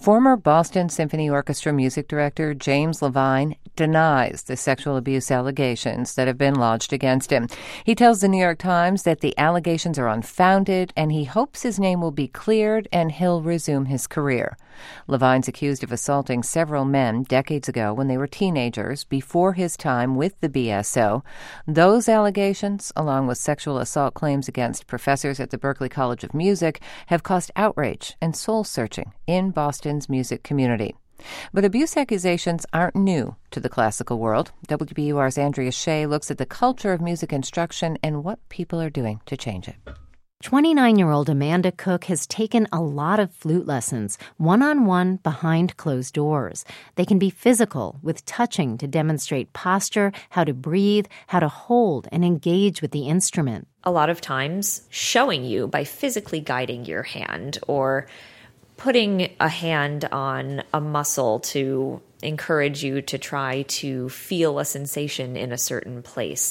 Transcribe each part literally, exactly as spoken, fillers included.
Former Boston Symphony Orchestra music director James Levine denies the sexual abuse allegations that have been lodged against him. He tells the New York Times that the allegations are unfounded and he hopes his name will be cleared and he'll resume his career. Levine's accused of assaulting several men decades ago when they were teenagers before his time with the B S O. Those allegations, along with sexual assault claims against professors at the Berklee College of Music, have caused outrage and soul-searching in Boston's music community. But abuse accusations aren't new to the classical world. W B U R's Andrea Shea looks at the culture of music instruction and what people are doing to change it. twenty-nine-year-old Amanda Cook has taken a lot of flute lessons, one-on-one behind closed doors. They can be physical, with touching to demonstrate posture, how to breathe, how to hold and engage with the instrument. A lot of times showing you by physically guiding your hand or putting a hand on a muscle to encourage you to try to feel a sensation in a certain place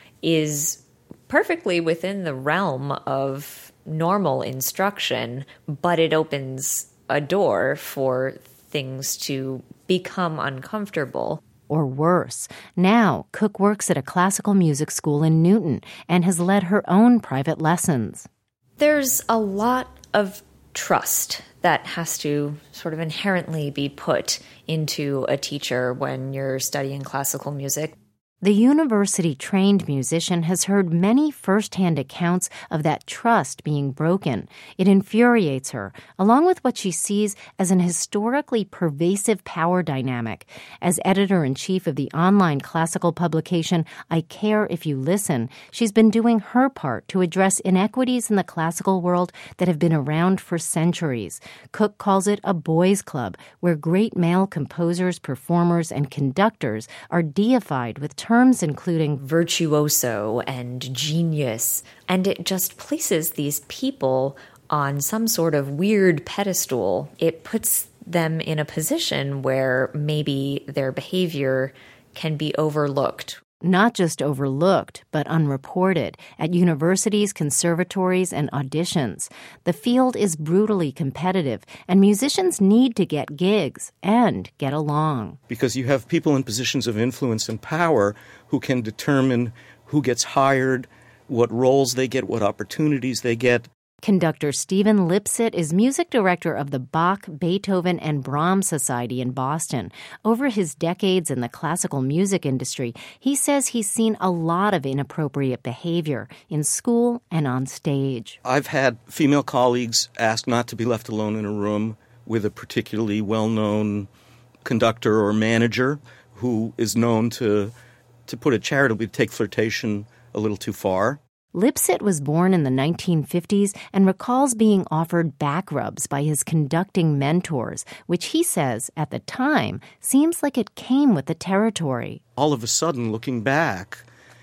is perfectly within the realm of normal instruction, but it opens a door for things to become uncomfortable. Or worse. Now, Cook works at a classical music school in Newton and has led her own private lessons. There's a lot of trust that has to sort of inherently be put into a teacher when you're studying classical music. The university-trained musician has heard many first-hand accounts of that trust being broken. It infuriates her, along with what she sees as an historically pervasive power dynamic. As editor-in-chief of the online classical publication I Care If You Listen, she's been doing her part to address inequities in the classical world that have been around for centuries. Cook calls it a boys' club, where great male composers, performers, and conductors are deified with terms including virtuoso and genius, and it just places these people on some sort of weird pedestal. It puts them in a position where maybe their behavior can be overlooked. Not just overlooked, but unreported at universities, conservatories, and auditions. The field is brutally competitive, and musicians need to get gigs and get along. Because you have people in positions of influence and power who can determine who gets hired, what roles they get, what opportunities they get. Conductor Stephen Lipset is music director of the Bach, Beethoven, and Brahms Society in Boston. Over his decades in the classical music industry, he says he's seen a lot of inappropriate behavior in school and on stage. I've had female colleagues ask not to be left alone in a room with a particularly well-known conductor or manager who is known to, to put it charitably, take flirtation a little too far. Lipset was born in the nineteen fifties and recalls being offered back rubs by his conducting mentors, which he says, at the time, seems like it came with the territory. All of a sudden, looking back,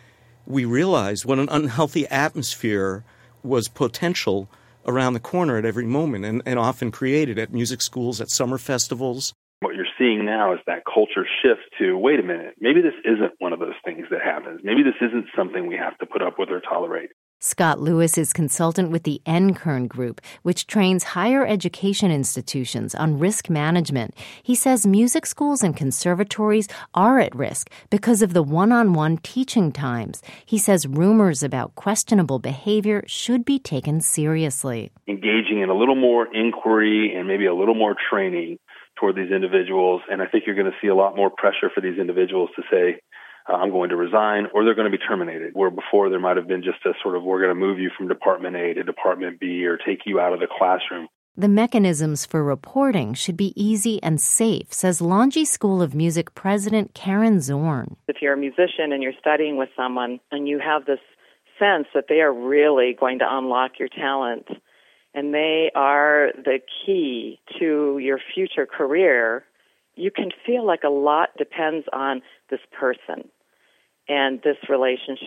we realized what an unhealthy atmosphere was potential around the corner at every moment and, and often created at music schools, at summer festivals. What you're seeing now is that culture shift to, wait a minute, maybe this isn't one of those things that happens. Maybe this isn't something we have to put up with or tolerate. Scott Lewis is consultant with the N-Kern Group, which trains higher education institutions on risk management. He says music schools and conservatories are at risk because of the one-on-one teaching times. He says rumors about questionable behavior should be taken seriously. Engaging in a little more inquiry and maybe a little more training toward these individuals, and I think you're going to see a lot more pressure for these individuals to say, uh, I'm going to resign, or they're going to be terminated, where before there might have been just a sort of, we're going to move you from Department A to Department B or take you out of the classroom. The mechanisms for reporting should be easy and safe, says Longy School of Music President Karen Zorn. If you're a musician and you're studying with someone and you have this sense that they are really going to unlock your talent, and they are the key to your future career, you can feel like a lot depends on this person and this relationship.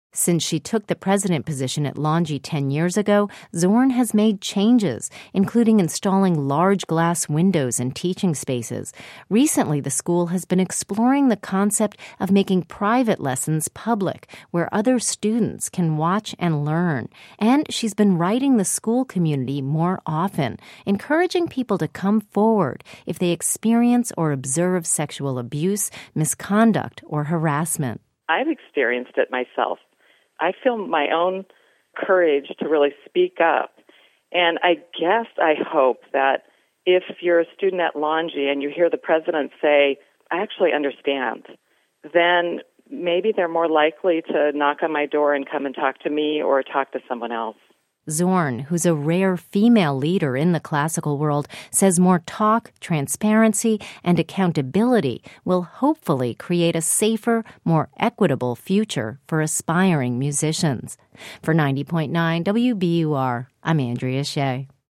Since she took the president position at Longy ten years ago, Zorn has made changes, including installing large glass windows in teaching spaces. Recently, the school has been exploring the concept of making private lessons public, where other students can watch and learn. And she's been writing the school community more often, encouraging people to come forward if they experience or observe sexual abuse, misconduct, or harassment. I've experienced it myself. I feel my own courage to really speak up. And I guess I hope that if you're a student at Longy and you hear the president say, I actually understand, then maybe they're more likely to knock on my door and come and talk to me or talk to someone else. Zorn, who's a rare female leader in the classical world, says more talk, transparency, and accountability will hopefully create a safer, more equitable future for aspiring musicians. For ninety point nine W B U R, I'm Andrea Shea.